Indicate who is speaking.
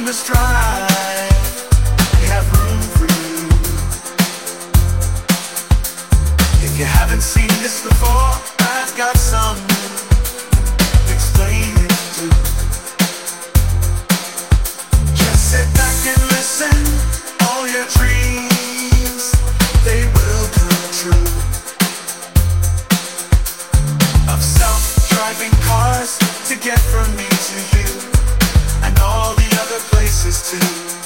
Speaker 1: this drive, we have room for you. If you haven't seen this before, I've got some explaining to do. Just sit back and listen, all your dreams, they will come true. Of self-driving cars to get from me to you, and all the other places too.